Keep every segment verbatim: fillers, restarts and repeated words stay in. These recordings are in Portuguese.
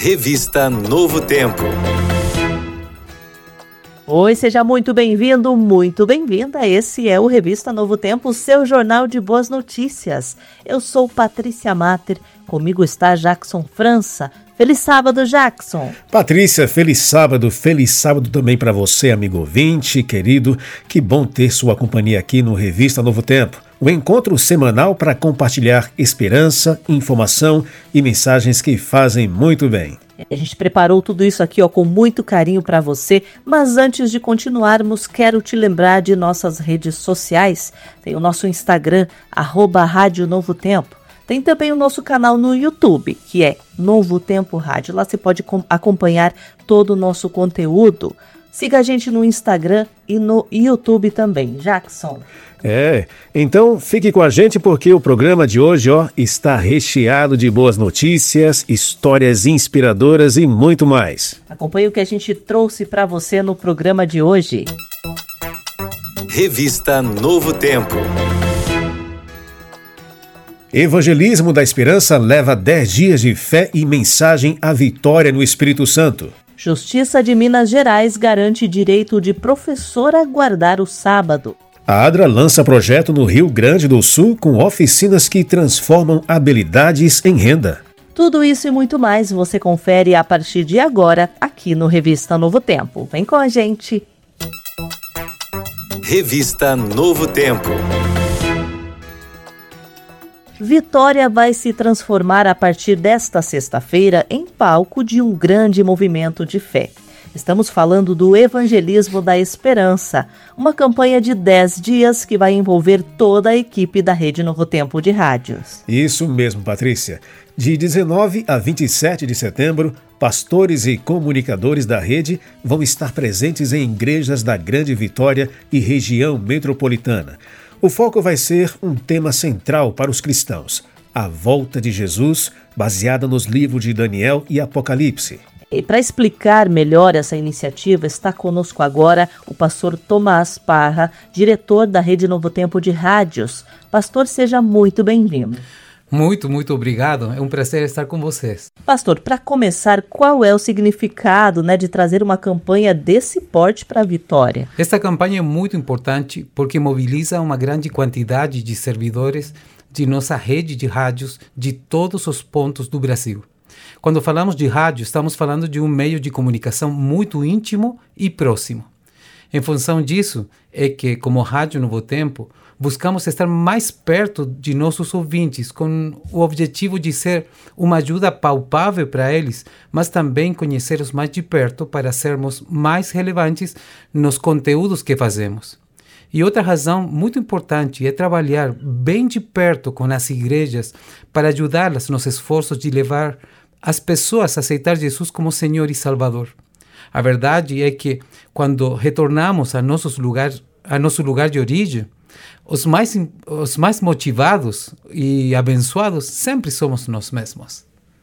Revista Novo Tempo. Oi, seja muito bem-vindo, muito bem-vinda. Esse é o Revista Novo Tempo, seu jornal de boas notícias. Eu sou Patrícia Mater, comigo está Jackson França. Feliz sábado, Jackson. Patrícia, feliz sábado, feliz sábado também para você, amigo ouvinte, querido. Que bom ter sua companhia aqui no Revista Novo Tempo. Um encontro semanal para compartilhar esperança, informação e mensagens que fazem muito bem. A gente preparou tudo isso aqui ó, com muito carinho para você, mas antes de continuarmos, quero te lembrar de nossas redes sociais. Tem o nosso Instagram, arroba Rádio Novo Tempo. Tem também o nosso canal no YouTube, que é Novo Tempo Rádio. Lá você pode com- acompanhar todo o nosso conteúdo. Siga a gente no Instagram e no YouTube também. Jackson. É, então fique com a gente porque o programa de hoje ó, está recheado de boas notícias, histórias inspiradoras e muito mais. Acompanhe o que a gente trouxe para você no programa de hoje. Revista Novo Tempo. Evangelismo da Esperança leva dez dias de fé e mensagem à vitória no Espírito Santo. Justiça de Minas Gerais garante direito de professor a guardar o sábado. A ADRA lança projeto no Rio Grande do Sul com oficinas que transformam habilidades em renda. Tudo isso e muito mais você confere a partir de agora aqui no Revista Novo Tempo. Vem com a gente! Revista Novo Tempo. Vitória vai se transformar a partir desta sexta-feira em palco de um grande movimento de fé. Estamos falando do Evangelismo da Esperança, uma campanha de dez dias que vai envolver toda a equipe da Rede Novo Tempo de Rádios. Isso mesmo, Patrícia. De dezenove a vinte e sete de setembro, pastores e comunicadores da rede vão estar presentes em igrejas da Grande Vitória e região metropolitana. O foco vai ser um tema central para os cristãos, a volta de Jesus, baseada nos livros de Daniel e Apocalipse. E para explicar melhor essa iniciativa, está conosco agora o pastor Tomás Parra, diretor da Rede Novo Tempo de Rádios. Pastor, seja muito bem-vindo. Muito, muito obrigado. É um prazer estar com vocês. Pastor, para começar, qual é o significado, né, de trazer uma campanha desse porte para a Vitória? Esta campanha é muito importante porque mobiliza uma grande quantidade de servidores de nossa rede de rádios de todos os pontos do Brasil. Quando falamos de rádio, estamos falando de um meio de comunicação muito íntimo e próximo. Em função disso, é que, como Rádio Novo Tempo, buscamos estar mais perto de nossos ouvintes, com o objetivo de ser uma ajuda palpável para eles, mas também conhecê-los mais de perto para sermos mais relevantes nos conteúdos que fazemos. E outra razão muito importante é trabalhar bem de perto com as igrejas para ajudá-las nos esforços de levar as pessoas a aceitar Jesus como Senhor e Salvador. A verdade é que, quando retornamos a, nossos lugar, a nosso lugar de origem, os mais, os mais motivados e abençoados sempre somos nós mesmos.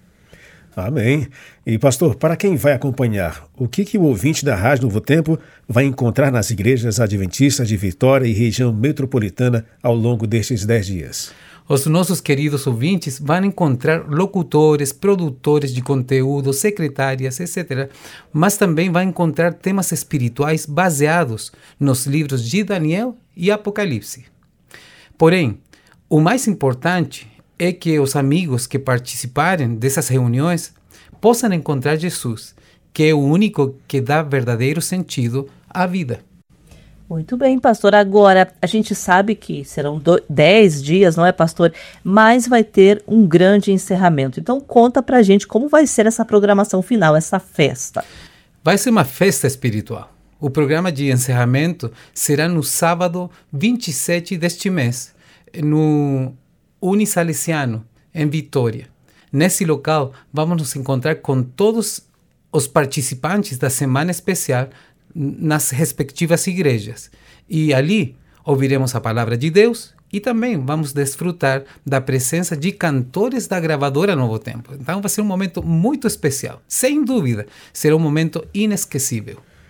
Amém. E, pastor, para quem vai acompanhar, o que, que o ouvinte da Rádio Novo Tempo vai encontrar nas igrejas adventistas de Vitória e região metropolitana ao longo destes dez dias? Os nossos queridos ouvintes vão encontrar locutores, produtores de conteúdo, secretárias, etcétera. Mas também vão encontrar temas espirituais baseados nos livros de Daniel e Apocalipse. Porém, o mais importante é que os amigos que participarem dessas reuniões possam encontrar Jesus, que é o único que dá verdadeiro sentido à vida. Muito bem, pastor. Agora, a gente sabe que serão dez dias, não é, pastor? Mas vai ter um grande encerramento. Então, conta pra gente como vai ser essa programação final, essa festa. Vai ser uma festa espiritual. O programa de encerramento será no sábado vinte e sete deste mês, no Unisalesiano, em Vitória. Nesse local, vamos nos encontrar com todos os participantes da Semana Especial nas respectivas igrejas. E ali ouviremos a palavra de Deus e também vamos desfrutar da presença de cantores da gravadora Novo Tempo. Então vai ser um momento muito especial. Sem dúvida, será um momento inesquecível.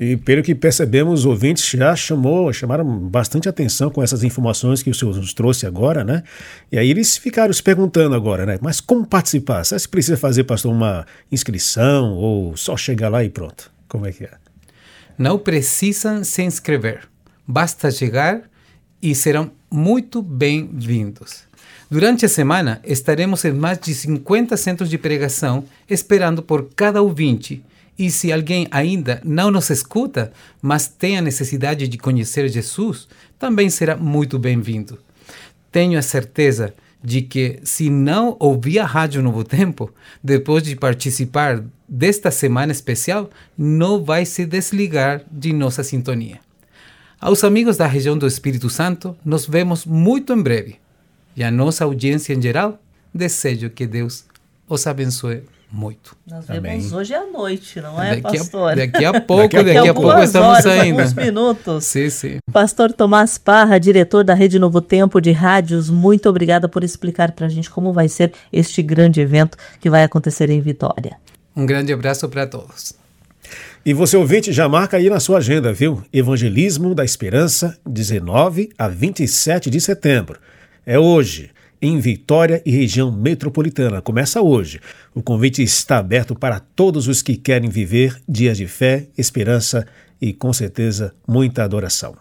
E pelo que percebemos, os ouvintes já chamou, chamaram bastante atenção com essas informações que o senhor nos trouxe agora, né? E aí eles ficaram se perguntando agora, né? Mas como participar? Você precisa fazer, pastor, uma inscrição ou só chegar lá e pronto? Como é que é? Não precisam se inscrever. Basta chegar e serão muito bem-vindos. Durante a semana, estaremos em mais de cinquenta centros de pregação esperando por cada ouvinte. E se alguém ainda não nos escuta, mas tem a necessidade de conhecer Jesus, também será muito bem-vindo. Tenho a certeza de que, se não ouvir a Rádio Novo Tempo, depois de participar desta semana especial, não vai se desligar de nossa sintonia. Aos amigos da região do Espírito Santo, nos vemos muito em breve. E a nossa audiência em geral, desejo que Deus os abençoe muito. Nós Amém. vemos hoje à noite, não é, daqui pastor? A, daqui a pouco, daqui a, daqui a pouco algumas estamos horas, saindo. alguns minutos. Sim, sim. Pastor Tomás Parra, diretor da Rede Novo Tempo de Rádios, muito obrigada por explicar para a gente como vai ser este grande evento que vai acontecer em Vitória. Um grande abraço para todos. E você, ouvinte, já marca aí na sua agenda, viu? Evangelismo da Esperança, dezenove a vinte e sete de setembro. É hoje, em Vitória e região metropolitana. Começa hoje. O convite está aberto para todos os que querem viver dias de fé, esperança e, com certeza, muita adoração.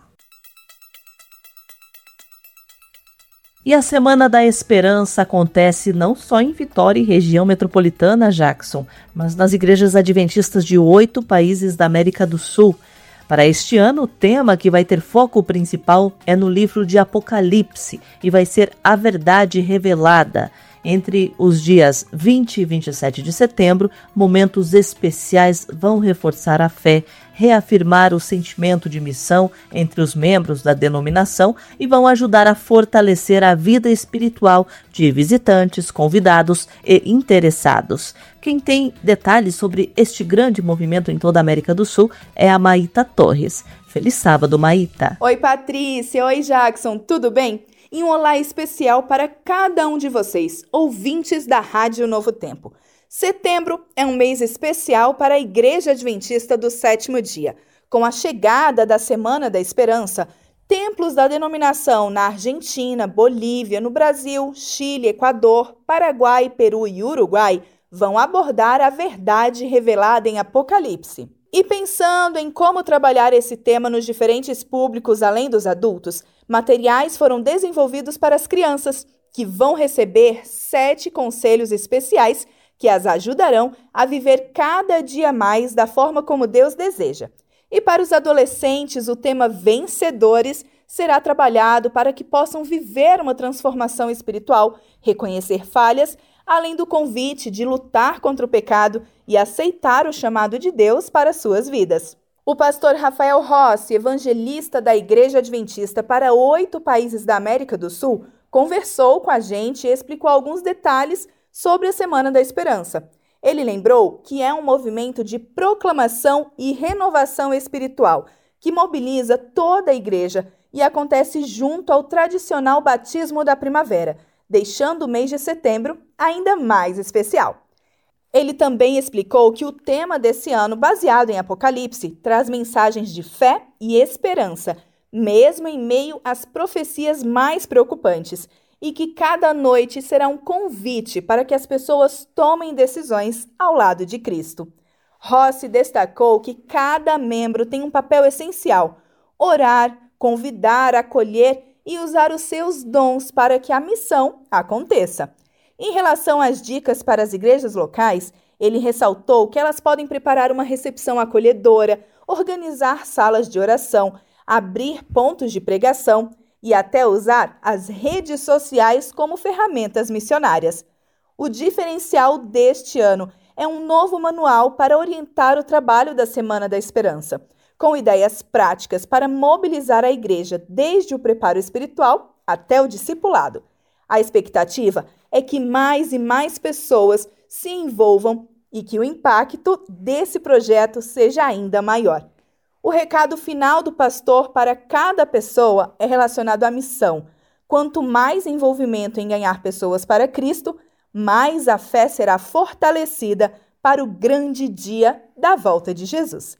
E a Semana da Esperança acontece não só em Vitória e região metropolitana, Jackson, mas nas igrejas adventistas de oito países da América do Sul. Para este ano, o tema que vai ter foco principal é no livro de Apocalipse e vai ser a verdade revelada. Entre os dias vinte e vinte e sete de setembro, momentos especiais vão reforçar a fé, reafirmar o sentimento de missão entre os membros da denominação e vão ajudar a fortalecer a vida espiritual de visitantes, convidados e interessados. Quem tem detalhes sobre este grande movimento em toda a América do Sul é a Maíta Torres. Feliz sábado, Maíta. Oi, Patrícia. Oi, Jackson. Tudo bem? E um olá especial para cada um de vocês, ouvintes da Rádio Novo Tempo. Setembro é um mês especial para a Igreja Adventista do Sétimo Dia. Com a chegada da Semana da Esperança, templos da denominação na Argentina, Bolívia, no Brasil, Chile, Equador, Paraguai, Peru e Uruguai vão abordar a verdade revelada em Apocalipse. E pensando em como trabalhar esse tema nos diferentes públicos além dos adultos, materiais foram desenvolvidos para as crianças, que vão receber sete conselhos especiais que as ajudarão a viver cada dia mais da forma como Deus deseja. E para os adolescentes, o tema Vencedores será trabalhado para que possam viver uma transformação espiritual, reconhecer falhas, além do convite de lutar contra o pecado e aceitar o chamado de Deus para suas vidas. O pastor Rafael Rossi, evangelista da Igreja Adventista para oito países da América do Sul, conversou com a gente e explicou alguns detalhes sobre a Semana da Esperança. Ele lembrou que é um movimento de proclamação e renovação espiritual que mobiliza toda a igreja e acontece junto ao tradicional batismo da primavera, deixando o mês de setembro ainda mais especial. Ele também explicou que o tema desse ano, baseado em Apocalipse, traz mensagens de fé e esperança, mesmo em meio às profecias mais preocupantes, e que cada noite será um convite para que as pessoas tomem decisões ao lado de Cristo. Rossi destacou que cada membro tem um papel essencial: orar, convidar, acolher e usar os seus dons para que a missão aconteça. Em relação às dicas para as igrejas locais, ele ressaltou que elas podem preparar uma recepção acolhedora, organizar salas de oração, abrir pontos de pregação e até usar as redes sociais como ferramentas missionárias. O diferencial deste ano é um novo manual para orientar o trabalho da Semana da Esperança, com ideias práticas para mobilizar a igreja desde o preparo espiritual até o discipulado. A expectativa é que mais e mais pessoas se envolvam e que o impacto desse projeto seja ainda maior. O recado final do pastor para cada pessoa é relacionado à missão. Quanto mais envolvimento em ganhar pessoas para Cristo, mais a fé será fortalecida para o grande dia da volta de Jesus.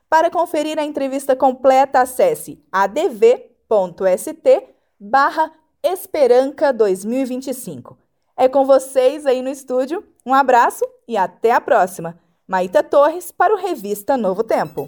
Para conferir a entrevista completa, acesse adv.st barra Esperanca dois mil e vinte e cinco. É com vocês aí no estúdio. Um abraço e até a próxima. Maíta Torres para o Revista Novo Tempo.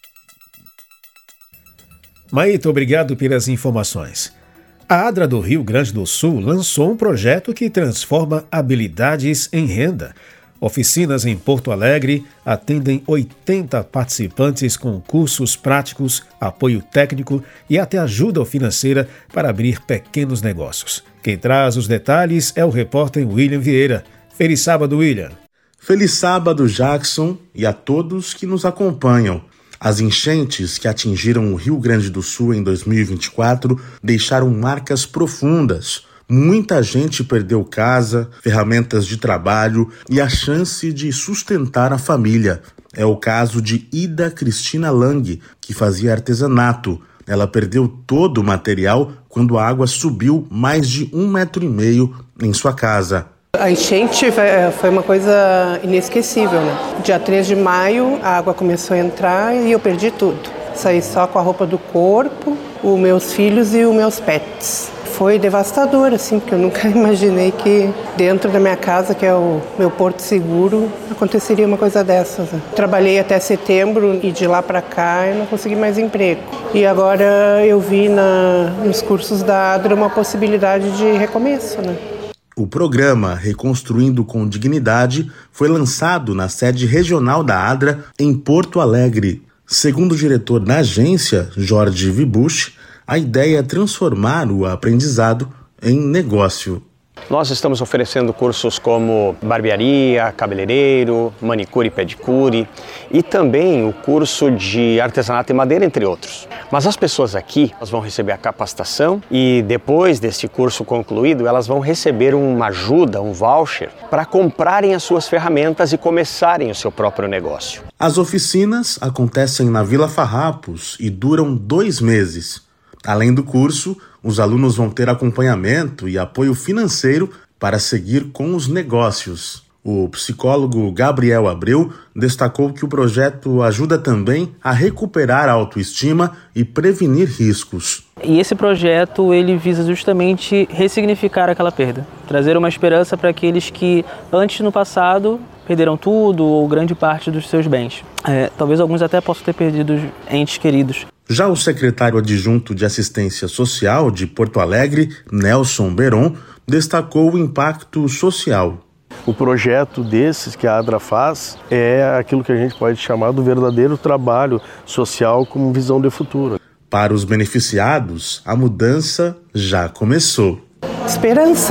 Maíta, obrigado pelas informações. A ADRA do Rio Grande do Sul lançou um projeto que transforma habilidades em renda. Oficinas em Porto Alegre atendem oitenta participantes com cursos práticos, apoio técnico e até ajuda financeira para abrir pequenos negócios. Quem traz os detalhes é o repórter William Vieira. Feliz sábado, William. Feliz sábado, Jackson, e a todos que nos acompanham. As enchentes que atingiram o Rio Grande do Sul em dois mil e vinte e quatro deixaram marcas profundas. Muita gente perdeu casa, ferramentas de trabalho e a chance de sustentar a família. É o caso de Ida Cristina Lang, que fazia artesanato. Ela perdeu todo o material quando a água subiu mais de um metro e meio em sua casa. A enchente foi uma coisa inesquecível, né? Dia três de maio, a água começou a entrar e eu perdi tudo. Saí só com a roupa do corpo, os meus filhos e os meus pets. Foi devastador, assim, porque eu nunca imaginei que dentro da minha casa, que é o meu porto seguro, aconteceria uma coisa dessas. Né? Trabalhei até setembro e de lá para cá eu não consegui mais emprego. E agora eu vi na, nos cursos da ADRA uma possibilidade de recomeço, né? O programa Reconstruindo com Dignidade foi lançado na sede regional da ADRA em Porto Alegre. Segundo o diretor da agência, Jorge Vibuch, a ideia é transformar o aprendizado em negócio. Nós estamos oferecendo cursos como barbearia, cabeleireiro, manicure e pedicure e também o curso de artesanato em madeira, entre outros. Mas as pessoas aqui elas vão receber a capacitação e depois desse curso concluído, elas vão receber uma ajuda, um voucher, para comprarem as suas ferramentas e começarem o seu próprio negócio. As oficinas acontecem na Vila Farrapos e duram dois meses. Além do curso, os alunos vão ter acompanhamento e apoio financeiro para seguir com os negócios. O psicólogo Gabriel Abreu destacou que o projeto ajuda também a recuperar a autoestima e prevenir riscos. E esse projeto ele visa justamente ressignificar aquela perda, trazer uma esperança para aqueles que antes no passado perderam tudo ou grande parte dos seus bens. É, talvez alguns até possam ter perdido entes queridos. Já o secretário adjunto de Assistência Social de Porto Alegre, Nelson Beron, destacou o impacto social. O projeto desses que a ADRA faz é aquilo que a gente pode chamar do verdadeiro trabalho social com visão de futuro. Para os beneficiados, a mudança já começou. Esperança.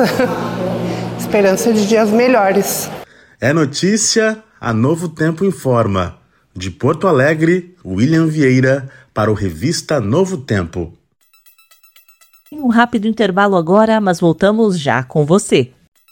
Esperança de dias melhores. É notícia, a Novo Tempo informa. De Porto Alegre, William Vieira, para o Revista Novo Tempo. Um rápido intervalo agora, mas voltamos já com você.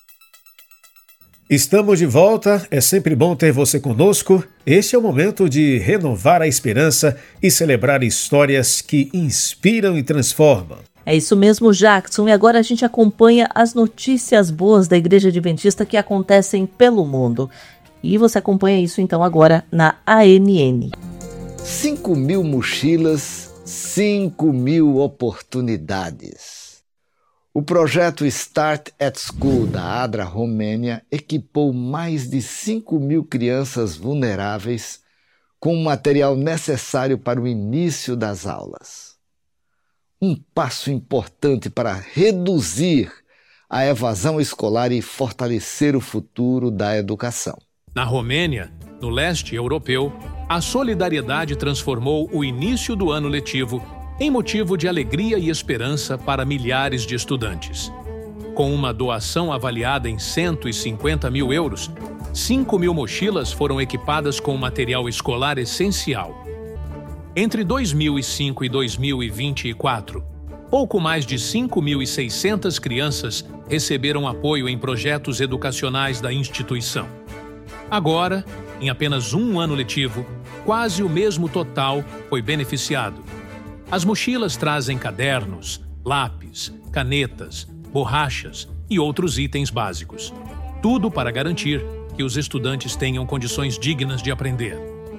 Estamos de volta, é sempre bom ter você conosco. Este é o momento de renovar a esperança e celebrar histórias que inspiram e transformam. É isso mesmo, Jackson, e agora a gente acompanha as notícias boas da Igreja Adventista que acontecem pelo mundo. E você acompanha isso então agora na A N N. cinco mil mochilas, cinco mil oportunidades. O projeto Start at School da ADRA Romênia equipou mais de cinco mil crianças vulneráveis com o material necessário para o início das aulas. Um passo importante para reduzir a evasão escolar e fortalecer o futuro da educação. Na Romênia, no leste europeu, a solidariedade transformou o início do ano letivo em motivo de alegria e esperança para milhares de estudantes. Com uma doação avaliada em cento e cinquenta mil euros, cinco mil mochilas foram equipadas com material escolar essencial. Entre dois mil e cinco e dois mil e vinte e quatro, pouco mais de cinco mil e seiscentas crianças receberam apoio em projetos educacionais da instituição. Agora, em apenas um ano letivo, quase o mesmo total foi beneficiado. As mochilas trazem cadernos, lápis, canetas, borrachas e outros itens básicos. Tudo para garantir que os estudantes tenham condições dignas de aprender.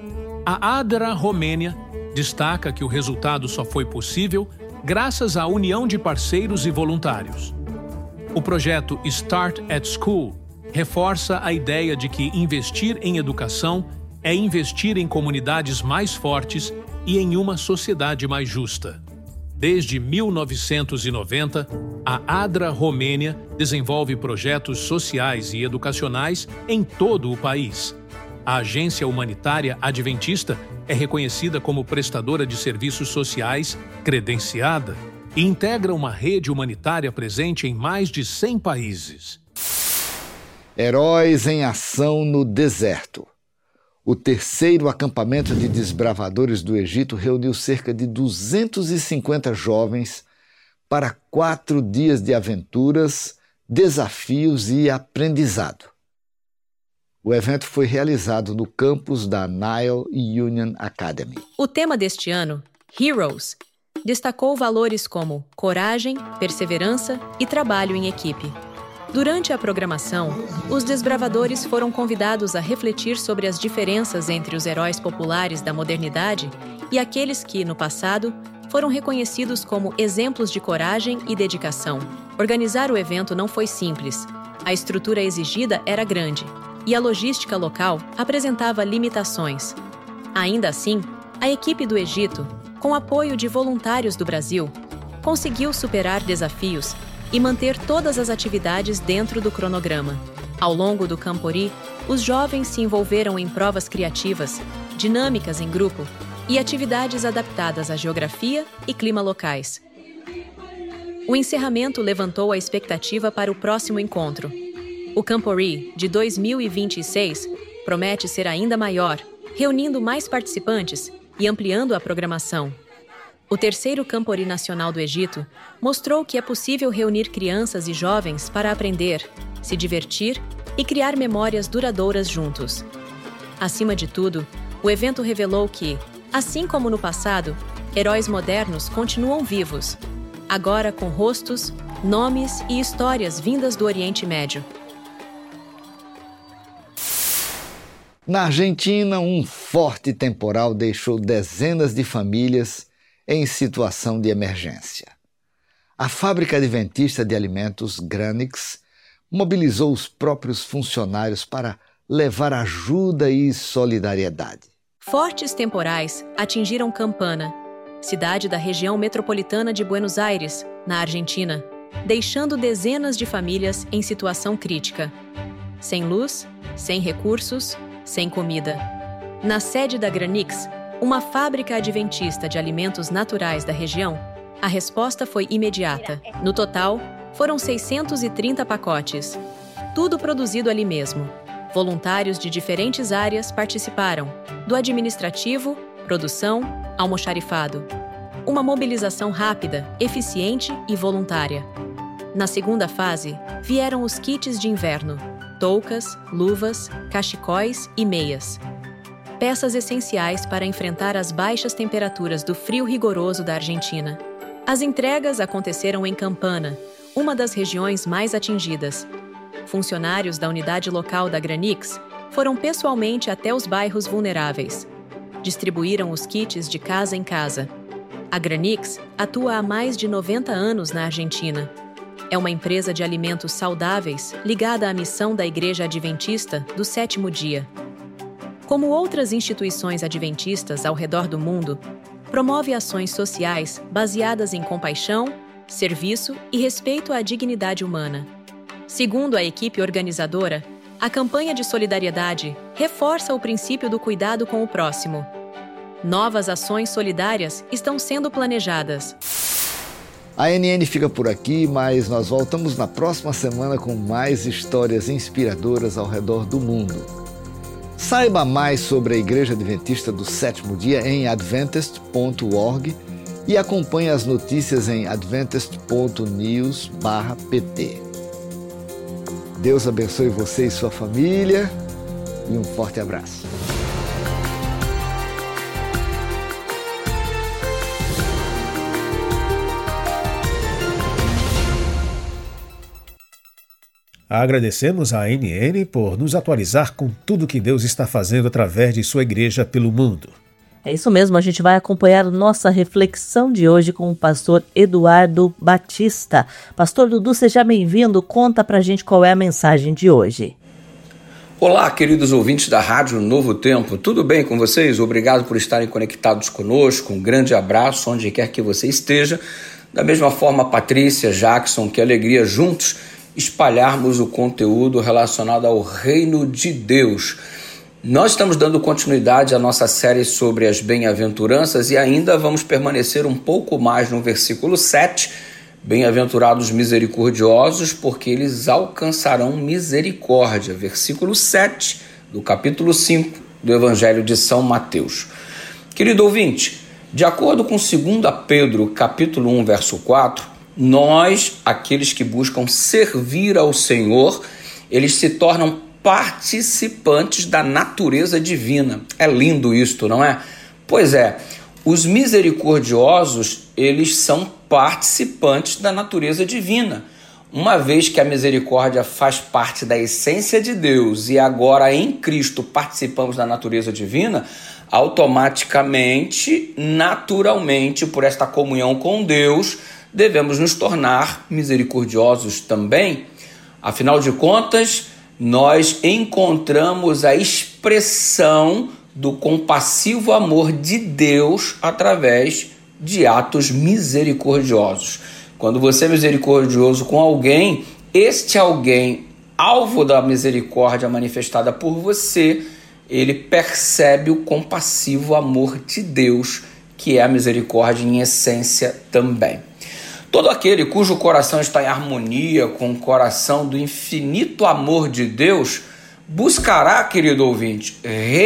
A ADRA Romênia destaca que o resultado só foi possível graças à união de parceiros e voluntários. O projeto Start at School reforça a ideia de que investir em educação é investir em comunidades mais fortes e em uma sociedade mais justa. Desde mil novecentos e noventa, a ADRA Romênia desenvolve projetos sociais e educacionais em todo o país. A Agência Humanitária Adventista é reconhecida como prestadora de serviços sociais credenciada e integra uma rede humanitária presente em mais de cem países. Heróis em ação no deserto. O terceiro acampamento de desbravadores do Egito reuniu cerca de duzentos e cinquenta jovens para quatro dias de aventuras, desafios e aprendizado. O evento foi realizado no campus da Nile Union Academy. O tema deste ano, Heroes, destacou valores como coragem, perseverança e trabalho em equipe. Durante a programação, os desbravadores foram convidados a refletir sobre as diferenças entre os heróis populares da modernidade e aqueles que, no passado, foram reconhecidos como exemplos de coragem e dedicação. Organizar o evento não foi simples. A estrutura exigida era grande e a logística local apresentava limitações. Ainda assim, a equipe do Egito, com apoio de voluntários do Brasil, conseguiu superar desafios e manter todas as atividades dentro do cronograma. Ao longo do Campori, os jovens se envolveram em provas criativas, dinâmicas em grupo e atividades adaptadas à geografia e clima locais. O encerramento levantou a expectativa para o próximo encontro. O Campori, de dois mil e vinte e seis, promete ser ainda maior, reunindo mais participantes e ampliando a programação. O terceiro Campori Nacional do Egito mostrou que é possível reunir crianças e jovens para aprender, se divertir e criar memórias duradouras juntos. Acima de tudo, o evento revelou que, assim como no passado, heróis modernos continuam vivos, agora com rostos, nomes e histórias vindas do Oriente Médio. Na Argentina, um forte temporal deixou dezenas de famílias em situação de emergência. A fábrica adventista de alimentos Granix mobilizou os próprios funcionários para levar ajuda e solidariedade. Fortes temporais atingiram Campana, cidade da região metropolitana de Buenos Aires, na Argentina, deixando dezenas de famílias em situação crítica. Sem luz, sem recursos, sem comida. Na sede da Granix, uma fábrica adventista de alimentos naturais da região, a resposta foi imediata. No total, foram seiscentos e trinta pacotes. Tudo produzido ali mesmo. Voluntários de diferentes áreas participaram, do administrativo, produção, almoxarifado. Uma mobilização rápida, eficiente e voluntária. Na segunda fase, vieram os kits de inverno, toucas, luvas, cachecóis e meias. Peças essenciais para enfrentar as baixas temperaturas do frio rigoroso da Argentina. As entregas aconteceram em Campana, uma das regiões mais atingidas. Funcionários da unidade local da Granix foram pessoalmente até os bairros vulneráveis. Distribuíram os kits de casa em casa. A Granix atua há mais de noventa anos na Argentina. É uma empresa de alimentos saudáveis ligada à missão da Igreja Adventista do Sétimo Dia. Como outras instituições adventistas ao redor do mundo, promove ações sociais baseadas em compaixão, serviço e respeito à dignidade humana. Segundo a equipe organizadora, a campanha de solidariedade reforça o princípio do cuidado com o próximo. Novas ações solidárias estão sendo planejadas. A N N fica por aqui, mas nós voltamos na próxima semana com mais histórias inspiradoras ao redor do mundo. Saiba mais sobre a Igreja Adventista do Sétimo Dia em adventist ponto org e acompanhe as notícias em adventist ponto news barra p t. Deus abençoe você e sua família e um forte abraço. Agradecemos à A N N por nos atualizar com tudo que Deus está fazendo através de sua igreja pelo mundo. É isso mesmo, a gente vai acompanhar nossa reflexão de hoje com o pastor Eduardo Batista. Pastor Dudu, seja bem-vindo, conta pra gente qual é a mensagem de hoje. Olá, queridos ouvintes da Rádio Novo Tempo, tudo bem com vocês? Obrigado por estarem conectados conosco, um grande abraço onde quer que você esteja. Da mesma forma, Patrícia, Jackson, que alegria juntos espalharmos o conteúdo relacionado ao reino de Deus. Nós estamos dando continuidade à nossa série sobre as bem-aventuranças e ainda vamos permanecer um pouco mais no versículo sete. Bem-aventurados misericordiosos, porque eles alcançarão misericórdia. Versículo sete do capítulo cinco do Evangelho de São Mateus. Querido ouvinte, de acordo com dois Pedro, capítulo um, verso quatro, nós, aqueles que buscam servir ao Senhor, eles se tornam participantes da natureza divina. É lindo isto, não é? Pois é, os misericordiosos, eles são participantes da natureza divina. Uma vez que a misericórdia faz parte da essência de Deus e agora em Cristo participamos da natureza divina, automaticamente, naturalmente, por esta comunhão com Deus, devemos nos tornar misericordiosos também. Afinal de contas, nós encontramos a expressão do compassivo amor de Deus através de atos misericordiosos. Quando você é misericordioso com alguém, este alguém, alvo da misericórdia manifestada por você, ele percebe o compassivo amor de Deus, que é a misericórdia em essência também. Todo aquele cujo coração está em harmonia com o coração do infinito amor de Deus, buscará, querido ouvinte,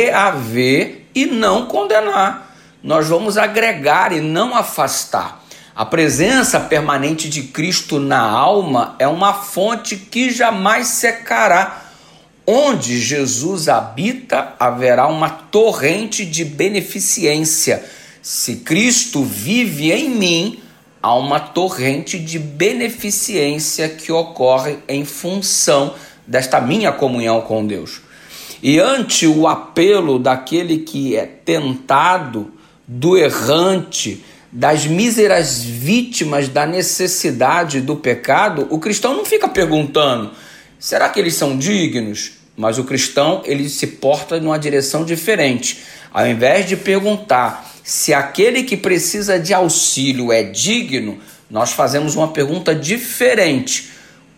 reaver e não condenar. Nós vamos agregar e não afastar. A presença permanente de Cristo na alma é uma fonte que jamais secará. Onde Jesus habita, haverá uma torrente de beneficência. Se Cristo vive em mim, há uma torrente de beneficência que ocorre em função desta minha comunhão com Deus. E ante o apelo daquele que é tentado, do errante, das míseras vítimas da necessidade do pecado, o cristão não fica perguntando, será que eles são dignos? Mas o cristão, ele se porta numa direção diferente. Ao invés de perguntar se aquele que precisa de auxílio é digno, nós fazemos uma pergunta diferente.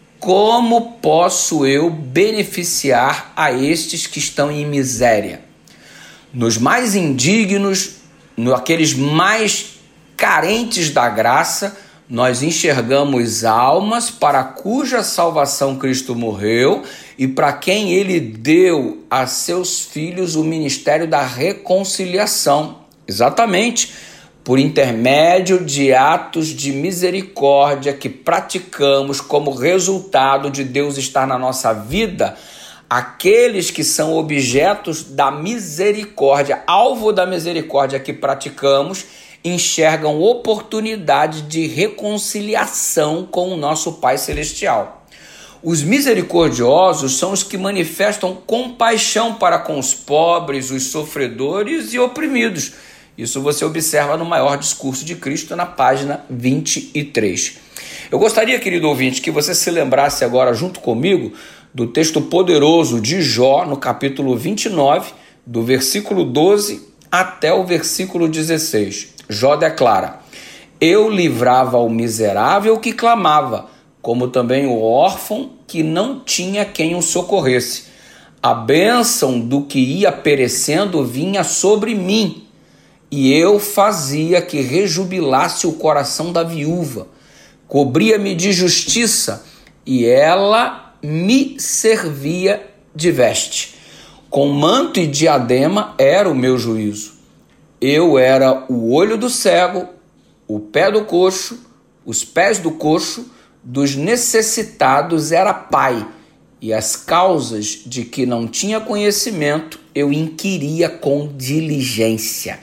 Como posso eu beneficiar a estes que estão em miséria? Nos mais indignos, naqueles mais carentes da graça, nós enxergamos almas para cuja salvação Cristo morreu e para quem ele deu a seus filhos o ministério da reconciliação. Exatamente, por intermédio de atos de misericórdia que praticamos como resultado de Deus estar na nossa vida, aqueles que são objetos da misericórdia, alvo da misericórdia que praticamos, enxergam oportunidade de reconciliação com o nosso Pai Celestial. Os misericordiosos são os que manifestam compaixão para com os pobres, os sofredores e oprimidos. Isso você observa no maior discurso de Cristo, na página vinte e três. Eu gostaria, querido ouvinte, que você se lembrasse agora junto comigo do texto poderoso de Jó, no capítulo vinte e nove, do versículo doze até o versículo dezesseis. Jó declara: eu livrava o miserável que clamava, como também o órfão que não tinha quem o socorresse. A bênção do que ia perecendo vinha sobre mim, e eu fazia que rejubilasse o coração da viúva. Cobria-me de justiça, e ela me servia de veste. Com manto e diadema era o meu juízo. Eu era o olho do cego, o pé do coxo, os pés do coxo, dos necessitados era pai, e as causas de que não tinha conhecimento eu inquiria com diligência.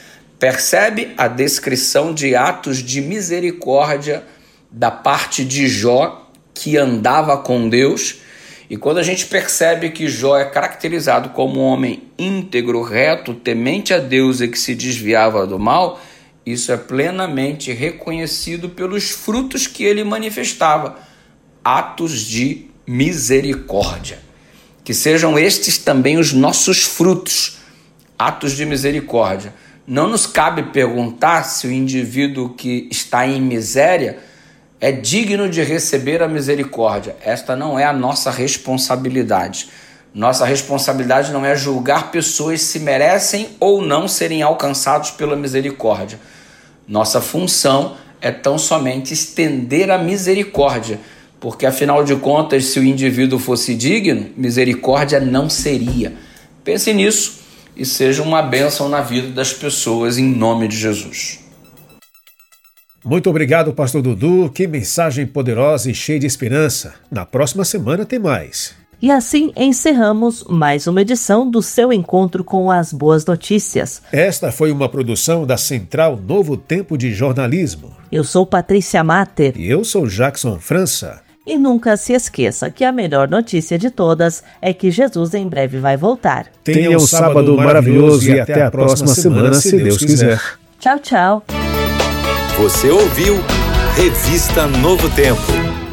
Percebe a descrição de atos de misericórdia da parte de Jó, que andava com Deus? E quando a gente percebe que Jó é caracterizado como um homem íntegro, reto, temente a Deus e que se desviava do mal, isso é plenamente reconhecido pelos frutos que ele manifestava, atos de misericórdia. Que sejam estes também os nossos frutos, atos de misericórdia. Não nos cabe perguntar se o indivíduo que está em miséria é digno de receber a misericórdia. Esta não é a nossa responsabilidade. Nossa responsabilidade não é julgar pessoas se merecem ou não serem alcançados pela misericórdia. Nossa função é tão somente estender a misericórdia, porque afinal de contas, se o indivíduo fosse digno, misericórdia não seria. Pense nisso e seja uma bênção na vida das pessoas em nome de Jesus. Muito obrigado, pastor Dudu. Que mensagem poderosa e cheia de esperança. Na próxima semana tem mais. E assim encerramos mais uma edição do seu encontro com as boas notícias. Esta foi uma produção da Central Novo Tempo de Jornalismo. Eu sou Patrícia Mater. E eu sou Jackson França. E nunca se esqueça que a melhor notícia de todas é que Jesus em breve vai voltar. Tenha um sábado maravilhoso e até a próxima semana, se Deus quiser. Tchau, tchau. Você ouviu Revista Novo Tempo.